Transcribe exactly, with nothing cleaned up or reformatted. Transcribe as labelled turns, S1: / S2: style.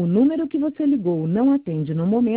S1: número que você ligou não atende no momento,